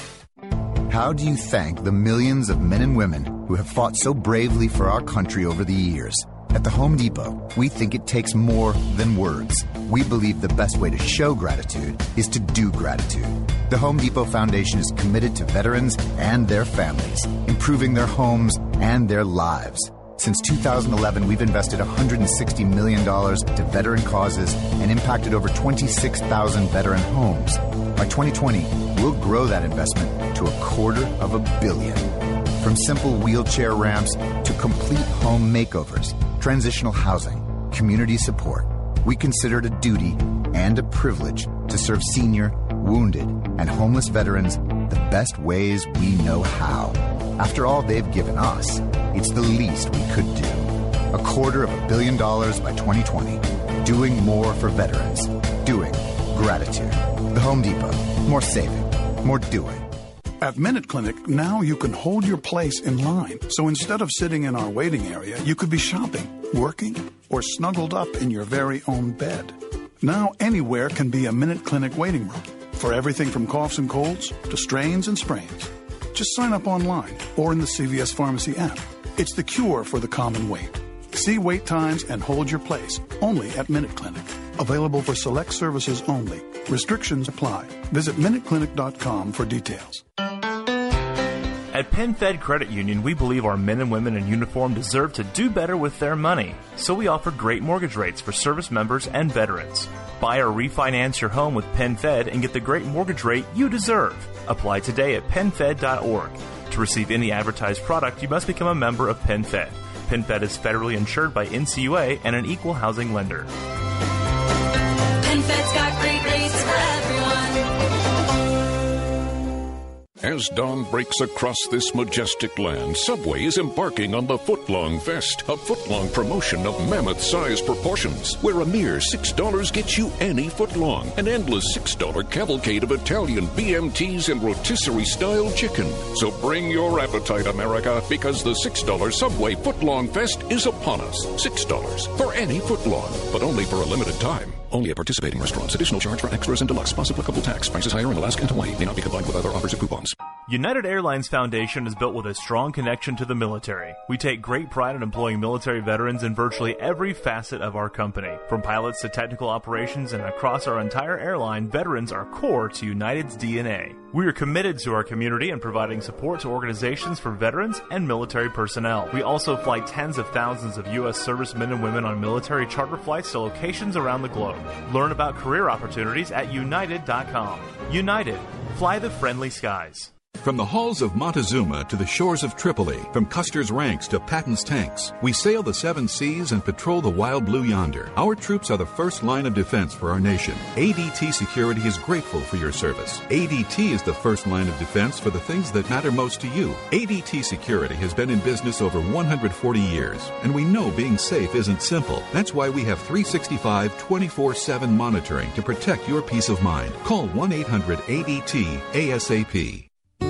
How do you thank the millions of men and women who have fought so bravely for our country over the years? At the Home Depot, we think it takes more than words. We believe the best way to show gratitude is to do gratitude. The Home Depot Foundation is committed to veterans and their families, improving their homes and their lives. Since two thousand eleven, we've invested one hundred sixty million dollars to veteran causes and impacted over twenty-six thousand veteran homes. By twenty twenty, we'll grow that investment to a quarter of a billion. From simple wheelchair ramps to complete home makeovers, transitional housing, community support, we consider it a duty and a privilege to serve senior, wounded, and homeless veterans the best ways we know how. After all they've given us, it's the least we could do. A quarter of a billion dollars by twenty twenty. Doing more for veterans. Doing gratitude. The Home Depot. More saving. More doing. At Minute Clinic, now you can hold your place in line. So instead of sitting in our waiting area, you could be shopping, working, or snuggled up in your very own bed. Now anywhere can be a Minute Clinic waiting room for everything from coughs and colds to strains and sprains. Just sign up online or in the C V S Pharmacy app. It's the cure for the common wait. See wait times and hold your place only at Minute Clinic. Available for select services only. Restrictions apply. Visit minute clinic dot com for details. At PenFed Credit Union, we believe our men and women in uniform deserve to do better with their money. So we offer great mortgage rates for service members and veterans. Buy or refinance your home with PenFed and get the great mortgage rate you deserve. Apply today at pen fed dot org. To receive any advertised product, you must become a member of PenFed. PenFed is federally insured by N C U A and an equal housing lender. PenFed's got great rates for everyone. As dawn breaks across this majestic land, Subway is embarking on the Footlong Fest, a footlong promotion of mammoth-sized proportions, where a mere six dollars gets you any footlong, an endless six dollars cavalcade of Italian B M Ts and rotisserie-style chicken. So bring your appetite, America, because the six dollars Subway Footlong Fest is upon us. six dollars for any footlong, but only for a limited time. Only at participating restaurants. Additional charge for extras and deluxe plus applicable tax. Prices higher in Alaska and Hawaii. May not be combined with other offers or coupons. United Airlines Foundation is built with a strong connection to the military. We take great pride in employing military veterans in virtually every facet of our company. From pilots to technical operations and across our entire airline, veterans are core to United's D N A. We are committed to our community and providing support to organizations for veterans and military personnel. We also fly tens of thousands of U S servicemen and women on military charter flights to locations around the globe. Learn about career opportunities at united dot com. United. Fly the friendly skies. From the halls of Montezuma to the shores of Tripoli, from Custer's Ranks to Patton's Tanks, we sail the seven seas and patrol the wild blue yonder. Our troops are the first line of defense for our nation. A D T Security is grateful for your service. A D T is the first line of defense for the things that matter most to you. A D T Security has been in business over one hundred forty years, and we know being safe isn't simple. That's why we have three sixty-five, twenty-four seven monitoring to protect your peace of mind. Call one eight hundred A D T ASAP.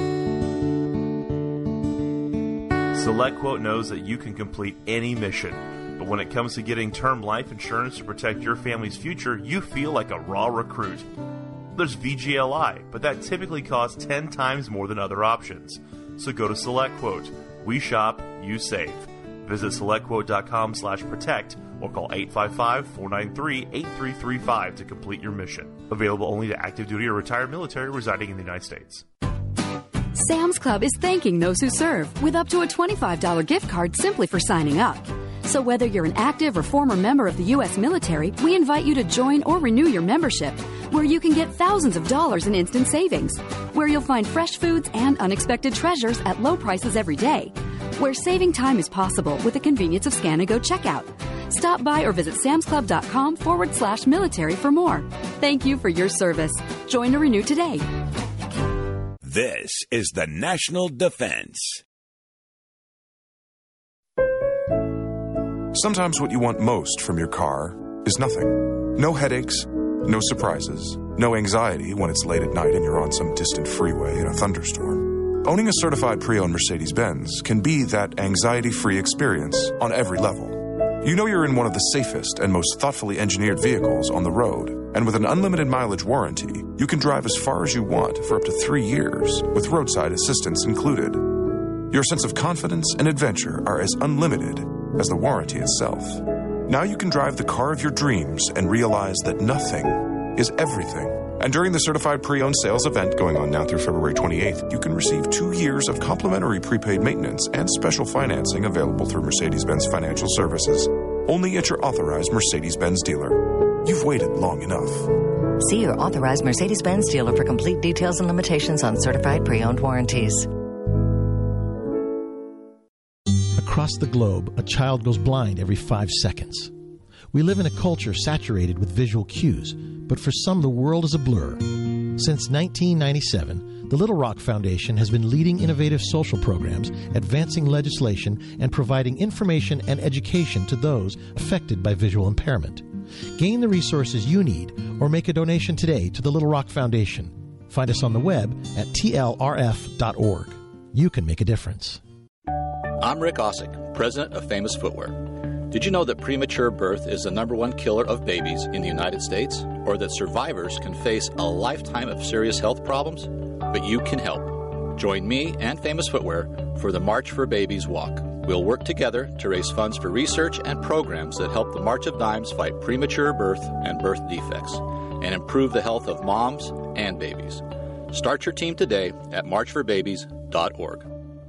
SelectQuote knows that you can complete any mission, but when it comes to getting term life insurance to protect your family's future, you feel like a raw recruit. There's V G L I, but that typically costs ten times more than other options. So go to SelectQuote. We shop, you save. Visit selectquote dot com slash protect or call eight five five, four nine three, eight three three five to complete your mission. Available only to active duty or retired military residing in the United States. Sam's Club is thanking those who serve with up to a twenty-five dollars gift card simply for signing up. So whether you're an active or former member of the U S military, we invite you to join or renew your membership, where you can get thousands of dollars in instant savings. We're where you'll find fresh foods and unexpected treasures at low prices every day. Where saving time is possible with the convenience of Scan and Go checkout. Stop by or visit samsclub.com forward slash military for more. Thank you for your service. Join to renew today. This is the National Defense. Sometimes what you want most from your car is nothing. No headaches, no surprises, no anxiety when it's late at night and you're on some distant freeway in a thunderstorm. Owning a certified pre-owned Mercedes-Benz can be that anxiety-free experience on every level. You know you're in one of the safest and most thoughtfully engineered vehicles on the road, and with an unlimited mileage warranty, you can drive as far as you want for up to three years, with roadside assistance included. Your sense of confidence and adventure are as unlimited as the warranty itself. Now you can drive the car of your dreams and realize that nothing is everything. And during the Certified Pre-Owned Sales event going on now through February twenty-eighth, you can receive two years of complimentary prepaid maintenance and special financing available through Mercedes-Benz Financial Services. Only at your authorized Mercedes-Benz dealer. You've waited long enough. See your authorized Mercedes-Benz dealer for complete details and limitations on certified pre-owned warranties. Across the globe, a child goes blind every five seconds. We live in a culture saturated with visual cues, but for some the world is a blur. Since nineteen ninety-seven, the Little Rock Foundation has been leading innovative social programs, advancing legislation, and providing information and education to those affected by visual impairment. Gain the resources you need or make a donation today to the Little Rock Foundation. Find us on the web at T L R F dot org. You can make a difference. I'm Rick Osick, president of Famous Footwear. Did you know that premature birth is the number one killer of babies in the United States? Or that survivors can face a lifetime of serious health problems? But you can help. Join me and Famous Footwear for the March for Babies Walk. We'll work together to raise funds for research and programs that help the March of Dimes fight premature birth and birth defects and improve the health of moms and babies. Start your team today at march for babies dot org.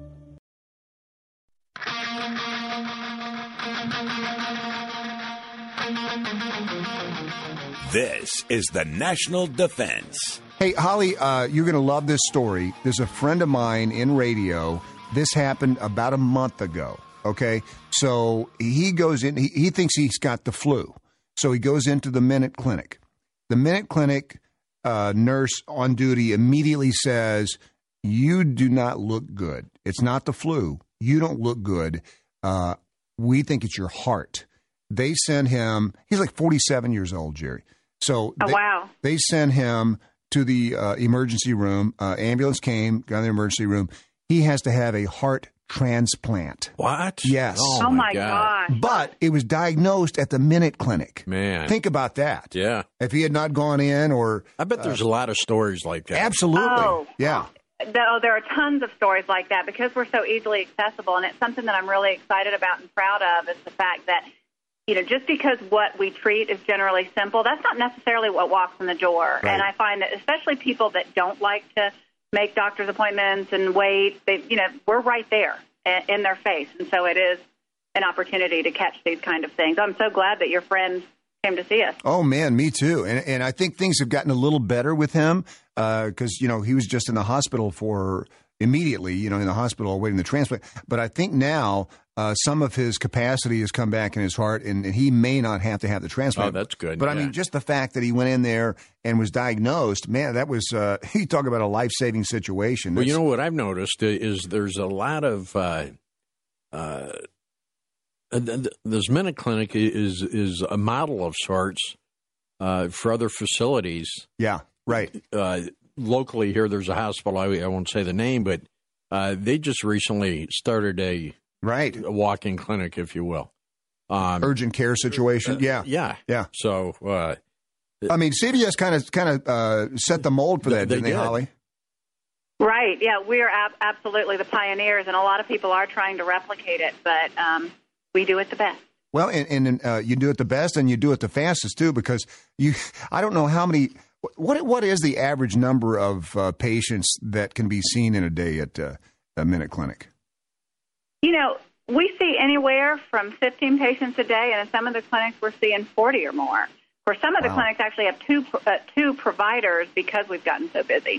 This is the National Defense. Hey, Holly, uh, you're going to love this story. There's a friend of mine in radio. This happened about a month ago, okay? So he goes in, he, he thinks he's got the flu. So he goes into the Minute Clinic. The Minute Clinic uh, nurse on duty immediately says, you do not look good. It's not the flu. You don't look good. Uh, we think it's your heart. They send him, he's like forty-seven years old, Jerry. So oh, they, wow. they send him to the uh, emergency room. Uh, ambulance came, got in the emergency room. He has to have a heart transplant. What? Yes. Oh, oh my God. God. But it was diagnosed at the Minute Clinic. Man. Think about that. Yeah. If he had not gone in or... I bet there's uh, a lot of stories like that. Absolutely. Oh. Yeah. Oh, there are tons of stories like that because we're so easily accessible. And it's something that I'm really excited about and proud of is the fact that, you know, just because what we treat is generally simple, that's not necessarily what walks in the door. Right. And I find that especially people that don't like to make doctor's appointments and wait, they, you know, we're right there in their face. And so it is an opportunity to catch these kind of things. I'm so glad that your friend came to see us. Oh, man, me too. And, and I think things have gotten a little better with him because, uh, you know, he was just in the hospital for immediately, you know, in the hospital awaiting the transplant. But I think now uh, some of his capacity has come back in his heart, and, and he may not have to have the transplant. Oh, that's good. But, yeah. I mean, just the fact that he went in there and was diagnosed, man, that was, uh, you talk about a life-saving situation. Well, That's, you know what I've noticed is there's a lot of, uh, uh, this Minute Clinic is is a model of sorts uh, for other facilities. Yeah, right. Uh, locally here, there's a hospital, I, I won't say the name, but uh, they just recently started a, right. a walk-in clinic, if you will. Um, Urgent care situation, uh, yeah. Yeah. Yeah. So, uh, I mean, C B S kind of kind of uh, set the mold for that, they didn't they, did. Holly? Right. Yeah, we are ab- absolutely the pioneers, and a lot of people are trying to replicate it, but um, we do it the best. Well, and, and uh, you do it the best, and you do it the fastest too, because you. I don't know how many. What what is the average number of uh, patients that can be seen in a day at uh, a Minute Clinic? You know, we see anywhere from fifteen patients a day, and in some of the clinics we're seeing forty or more. For some of the Wow. clinics actually have two uh, two providers because we've gotten so busy.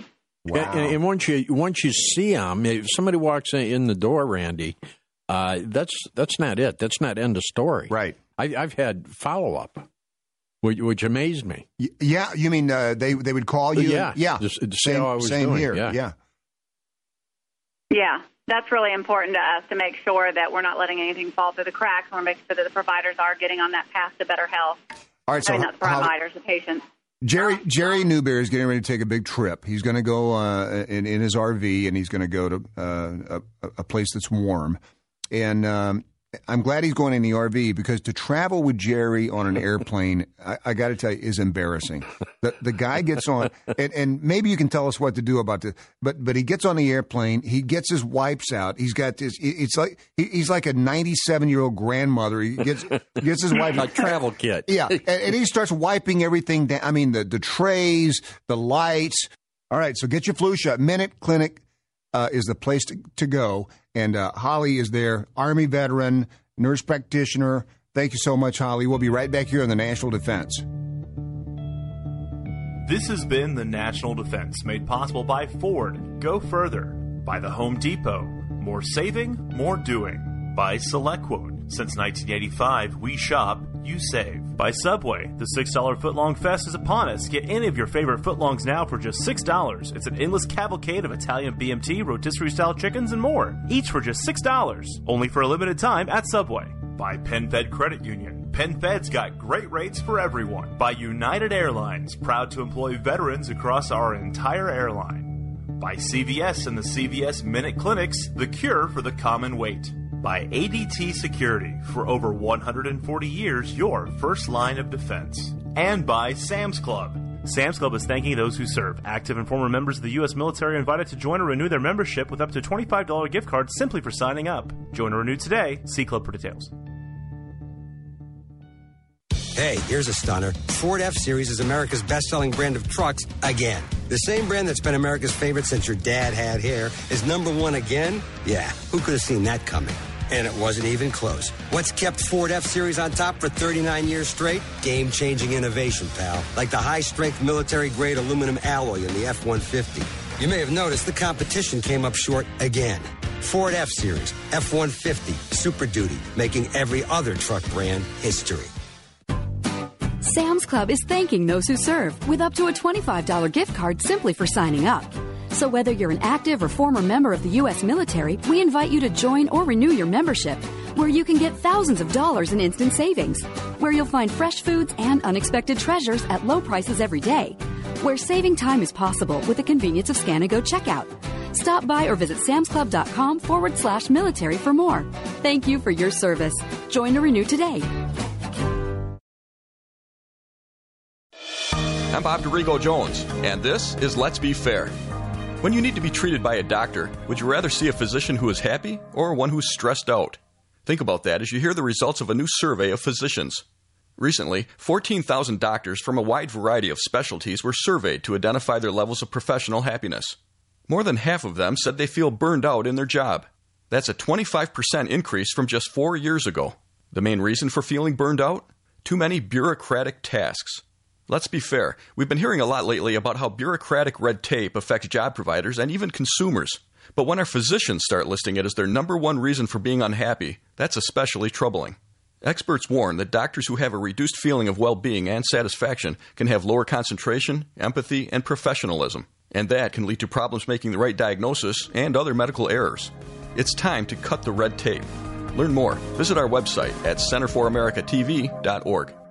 Wow. And, and once you once you see them, if somebody walks in, in the door, Randy, uh, that's that's not it. That's not end of story. Right. I, I've had follow up, which, which amazed me. Y- yeah, you mean uh, they they would call you? Yeah, and, yeah. Just, to see same, how I was same doing. here. Yeah. yeah. Yeah, that's really important to us to make sure that we're not letting anything fall through the cracks. We're making sure that the providers are getting on that path to better health. All right, so I mean, not the how- providers, the patients. Jerry Jerry Newberry is getting ready to take a big trip. He's going to go uh, in, in his R V, and he's going to go to uh, a, a place that's warm. And um, I'm glad he's going in the R V, because to travel with Jerry on an airplane, I, I got to tell you, is embarrassing. The the guy gets on, and, and maybe you can tell us what to do about this. But but he gets on the airplane. He gets his wipes out. He's got this. It's like he, he's like a ninety-seven year old grandmother. He gets gets his wipes. A travel kit. Yeah, and, and he starts wiping everything down. I mean, the the trays, the lights. All right, so get your flu shot. Minute Clinic uh, is the place to, to go. And uh, Holly is there, Army veteran, nurse practitioner. Thank you so much, Holly. We'll be right back here on the National Defense. This has been the National Defense, made possible by Ford. Go further. By the Home Depot. More saving, more doing. By SelectQuote. Since nineteen eighty-five, we shop, you save. By Subway. The six dollar Footlong Fest is upon us. Get any of your favorite footlongs now for just six dollars. It's an endless cavalcade of Italian B M T, rotisserie-style chickens, and more. Each for just six dollars. Only for a limited time at Subway. By PenFed Credit Union. PenFed's got great rates for everyone. By United Airlines. Proud to employ veterans across our entire airline. By C V S and the C V S Minute Clinics. The cure for the common wait. By A D T Security, for over one hundred forty years, your first line of defense. And by Sam's Club. Sam's Club is thanking those who serve. Active and former members of the U S military are invited to join or renew their membership with up to twenty-five dollars gift cards simply for signing up. Join or renew today. See Club for details. Hey, here's a stunner. Ford F-Series is America's best-selling brand of trucks again. The same brand that's been America's favorite since your dad had hair is number one again? Yeah, who could have seen that coming? And it wasn't even close. What's kept Ford F-Series on top for thirty-nine years straight? Game-changing innovation, pal. Like the high-strength military-grade aluminum alloy in the F one fifty. You may have noticed the competition came up short again. Ford F-Series, F one fifty, Super Duty, making every other truck brand history. Sam's Club is thanking those who serve with up to a twenty-five dollars gift card simply for signing up. So whether you're an active or former member of the U S military, we invite you to join or renew your membership, where you can get thousands of dollars in instant savings, where you'll find fresh foods and unexpected treasures at low prices every day, where saving time is possible with the convenience of Scan and Go checkout. Stop by or visit samsclub.com forward slash military for more. Thank you for your service. Join or renew today. I'm Bob DeRigo Jones, and this is Let's Be Fair. When you need to be treated by a doctor, would you rather see a physician who is happy or one who's stressed out? Think about that as you hear the results of a new survey of physicians. Recently, fourteen thousand doctors from a wide variety of specialties were surveyed to identify their levels of professional happiness. More than half of them said they feel burned out in their job. That's a twenty-five percent increase from just four years ago. The main reason for feeling burned out? Too many bureaucratic tasks. Let's be fair, we've been hearing a lot lately about how bureaucratic red tape affects job providers and even consumers. But when our physicians start listing it as their number one reason for being unhappy, that's especially troubling. Experts warn that doctors who have a reduced feeling of well-being and satisfaction can have lower concentration, empathy, and professionalism. And that can lead to problems making the right diagnosis and other medical errors. It's time to cut the red tape. Learn more. Visit our website at center for america t v dot org.